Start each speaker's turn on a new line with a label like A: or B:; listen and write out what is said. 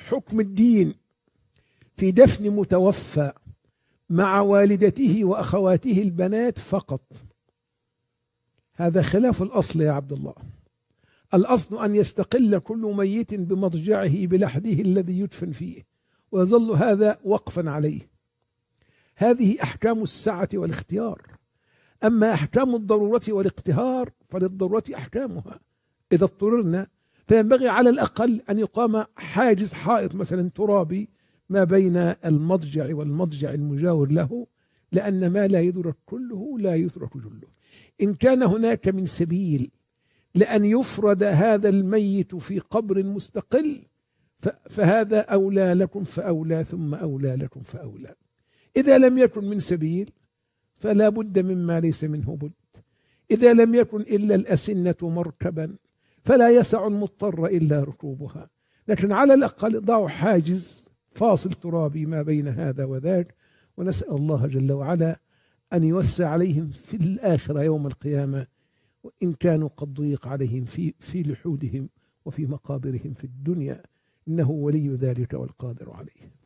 A: حكم الدين في دفن متوفى مع والدته وأخواته البنات فقط. هذا خلاف الأصل يا عبد الله. الأصل أن يستقل كل ميت بمضجعه بلحده الذي يدفن فيه، ويظل هذا وقفا عليه. هذه أحكام السعة والاختيار. أما أحكام الضرورة والاقتهار فللضرورة أحكامها. إذا اضطررنا فينبغي على الأقل أن يقام حاجز حائط مثلا ترابي ما بين المضجع والمضجع المجاور له، لأن ما لا يدرك كله لا يترك جله. إن كان هناك من سبيل لأن يفرد هذا الميت في قبر مستقل فهذا أولى لكم فأولى ثم أولى لكم فأولى. إذا لم يكن من سبيل فلا بد مما ليس منه بد. إذا لم يكن إلا الأسنة مركبا فلا يسع المضطر إلا ركوبها. لكن على الأقل ضعوا حاجز فاصل ترابي ما بين هذا وذاك، ونسأل الله جل وعلا أن يوسع عليهم في الآخرة يوم القيامة، وإن كانوا قد ضيق عليهم في لحودهم وفي مقابرهم في الدنيا، إنه ولي ذلك والقادر عليه.